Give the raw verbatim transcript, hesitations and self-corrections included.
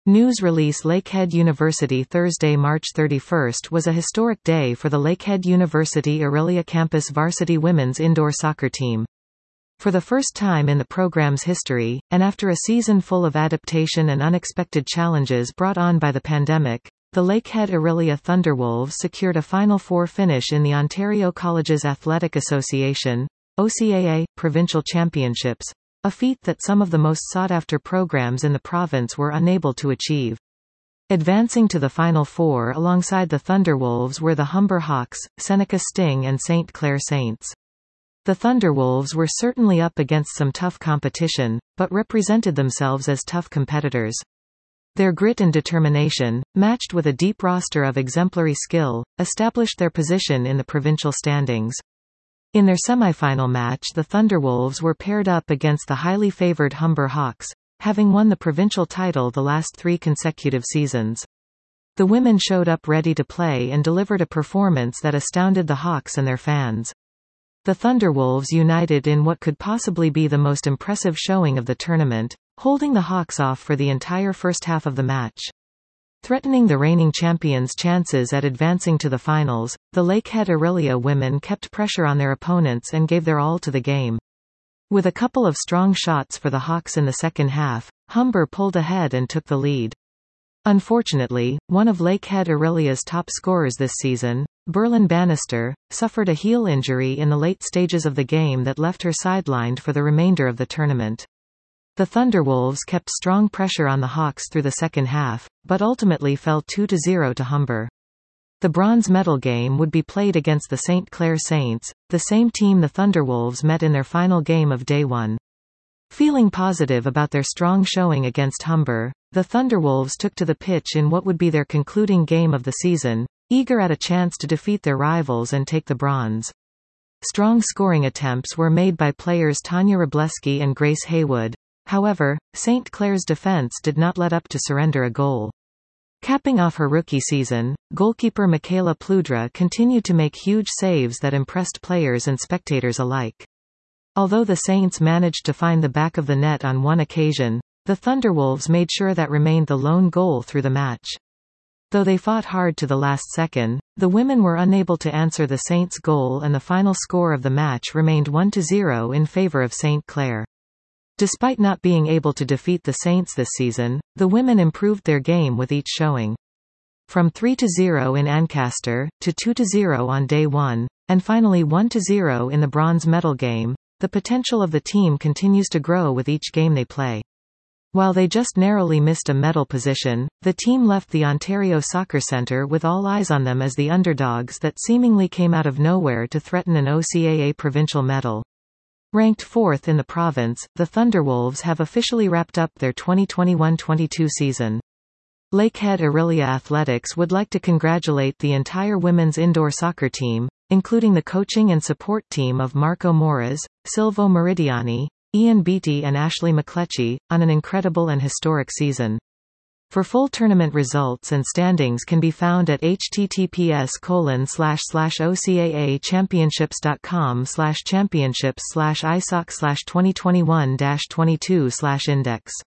News release Lakehead University Thursday, March thirty-first was a historic day for the Lakehead University Orillia campus varsity women's indoor soccer team. For the first time in the program's history, and after a season full of adaptation and unexpected challenges brought on by the pandemic, the Lakehead Orillia Thunderwolves secured a Final Four finish in the Ontario Colleges Athletic Association (O C A A) Provincial Championships, a feat that some of the most sought-after programs in the province were unable to achieve. Advancing to the Final Four alongside the Thunderwolves were the Humber Hawks, Seneca Sting and Saint Clair Saints. The Thunderwolves were certainly up against some tough competition, but represented themselves as tough competitors. Their grit and determination, matched with a deep roster of exemplary skill, established their position in the provincial standings. In their semifinal match, the Thunderwolves were paired up against the highly favored Humber Hawks, having won the provincial title the last three consecutive seasons. The women showed up ready to play and delivered a performance that astounded the Hawks and their fans. The Thunderwolves united in what could possibly be the most impressive showing of the tournament, holding the Hawks off for the entire first half of the match. Threatening the reigning champions' chances at advancing to the finals, the Lakehead Orillia women kept pressure on their opponents and gave their all to the game. With a couple of strong shots for the Hawks in the second half, Humber pulled ahead and took the lead. Unfortunately, one of Lakehead Orillia's top scorers this season, Berlin Bannister, suffered a heel injury in the late stages of the game that left her sidelined for the remainder of the tournament. The Thunderwolves kept strong pressure on the Hawks through the second half, but ultimately fell two to zero to Humber. The bronze medal game would be played against the Saint Clair Saints, the same team the Thunderwolves met in their final game of day one. Feeling positive about their strong showing against Humber, the Thunderwolves took to the pitch in what would be their concluding game of the season, eager at a chance to defeat their rivals and take the bronze. Strong scoring attempts were made by players Tanya Robleski and Grace Haywood. However, Saint Clair's defense did not let up to surrender a goal. Capping off her rookie season, goalkeeper Michaela Pludra continued to make huge saves that impressed players and spectators alike. Although the Saints managed to find the back of the net on one occasion, the Thunderwolves made sure that remained the lone goal through the match. Though they fought hard to the last second, the women were unable to answer the Saints' goal and the final score of the match remained one to zero in favor of Saint Clair. Despite not being able to defeat the Saints this season, the women improved their game with each showing. From three to zero in Ancaster, to two to zero on day one, and finally one to zero in the bronze medal game, the potential of the team continues to grow with each game they play. While they just narrowly missed a medal position, the team left the Ontario Soccer Centre with all eyes on them as the underdogs that seemingly came out of nowhere to threaten an O C A A provincial medal. Ranked fourth in the province, the Thunderwolves have officially wrapped up their twenty twenty-one twenty-two season. Lakehead Orillia Athletics would like to congratulate the entire women's indoor soccer team, including the coaching and support team of Marco Moras, Silvo Meridiani, Ian Beattie and Ashley McCletchy, on an incredible and historic season. For full tournament results and standings can be found at https colon slash slash ocaachampionships.com slash championships slash isoc slash 2021 22 slash index.